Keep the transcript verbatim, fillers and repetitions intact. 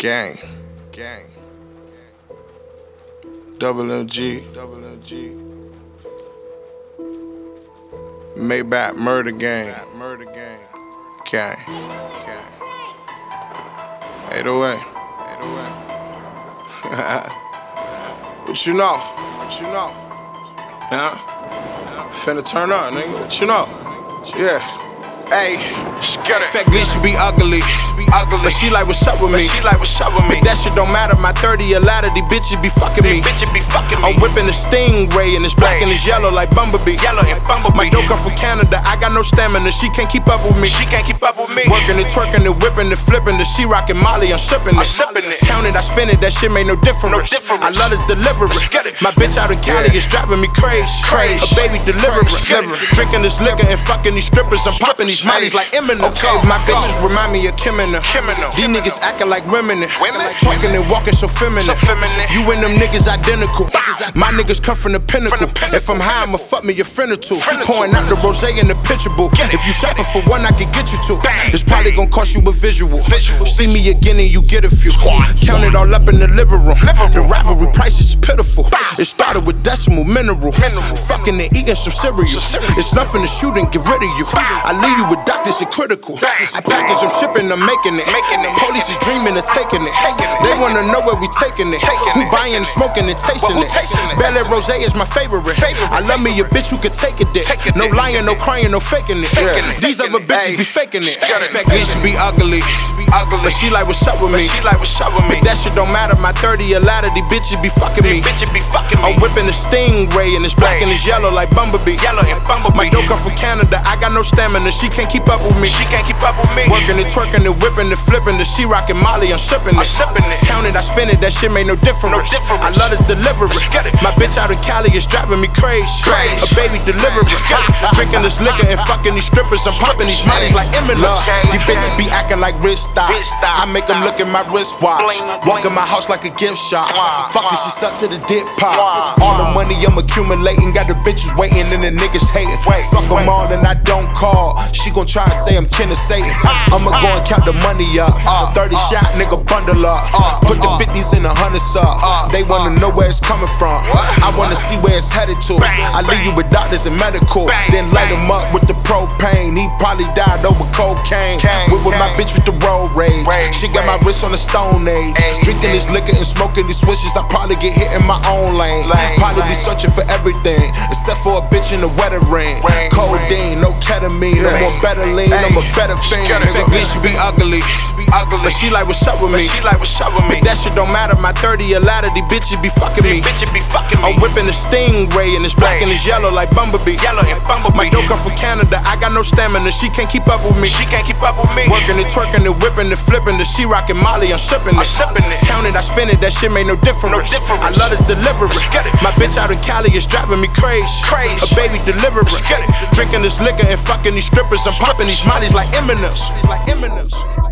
Gang, gang, double M G, double M G, Maybach murder gang, murder gang, gang, gang. eight oh eight, eight oh eight. What you know? What you know? Yeah, finna turn up, nigga. What you know? Yeah. Hey, fat bitch, she be ugly, ugly, but she like what's up with me. She like what's up with me. But that shit don't matter. My thirty a lot of these bitches be fucking me. Bitches be fucking me. I'm whipping the Stingray and it's black and it's yellow like Bumblebee. Yellow and Bumblebee. My dope come from Canada. I got no stamina. She can't keep up with me. She can't keep up with me. Working and twerking and whipping and flipping the she rockin' Molly. I'm sipping it. it. Count it, I spin it. That shit made no difference. No difference. I love the delivery. My bitch out in Cali is driving me crazy. Crazy. A baby deliverer. Drinking this liquor and fucking these strippers. I'm popping these mollies like Eminem. Okay, my bitches remind me of Kim and them. These niggas acting like women. Talking and walking so feminine. You and them niggas identical. My niggas come from the pinnacle. If I'm high, I'ma fuck me a friend or two. Pouring out the rosé in the pitcher boo. If you shopping for one, I can get you two. It's probably gonna cost you a visual. See me again and you get a few. Count it all up in the living room. The rivalry price is pitiful. It started with decimal mineral. Fucking and eating some cereal. It's nothing to shoot and get rid of you. I leave you with doctors and critical. I package, I'm shipping, I'm making it. Police is dreaming of taking it. They wanna know where we taking it. Who buying, smoking, and tasting it. Bel Air Rosé is my favorite. I love me a bitch who could take a dick. No lying, no crying, no faking it. These other bitches be faking it. Fat bitch be ugly, but she like what's up with me. But that shit don't matter. My thirty a lot of these bitches be fucking me. I'm whipping the Stingray and it's black and it's yellow like Bumblebee. My dope come from Canada. I got no stamina. She can't keep up with me. She can't keep up with me. Working and twerking and whipping and flipping the she rockin' Molly. I'm sipping it. Count it, I spin it. That shit made no difference. No difference. I love the delivery. My bitch out in Cali is driving me crazy. Crazy. A baby delivery. Drinking this liquor and fucking these strippers. I'm popping these mollies like Eminem. These bitches be acting like wrist stocks. I make them look at my wristwatch. Walk in my house like a gift shop. Fucking she suck to the dip pop. All the money I'm accumulating. Got the bitches waiting and the niggas hating. Fuck them all and I don't call. She gon' try and say I'm kin of Satan. I'ma go and count the money up. thirty shot, nigga, bundle up. Put the fifties in the hundreds up. They wanna know where it's coming from. I wanna see where it's headed to. I leave you with doctors and medical. Then light him up with the propane. He probably died over cocaine. With, with my bitch with the road rage. She got my wrist on the stone age. Drinking this liquor and smoking these swishes. I probably get hit in my own lane. Probably be searching for everything except for a bitch in the wedding ring. Codeine, no ketamine, no more better lean. I'm a better fiend. Fat bitch, she be ugly, ugly, but she like what's up with me. But that shit don't matter. My thirty a lot of these bitches be fucking me. I'm whipping the Stingray and it's black and it's yellow like Bumblebee. My dope come from Canada. I got no stamina. She can't keep up with me. She can't keep up with me. Working and twerking and whipping and flipping the she rockin' Molly. I'm sipping it. Count it, I spin it. That shit made no difference. I love the delivery. My bitch out in Cali is driving me crazy. A baby delivery. Drinking this liquor and fucking these strippers. I'm popping these mollies like Eminem. Like Eminem.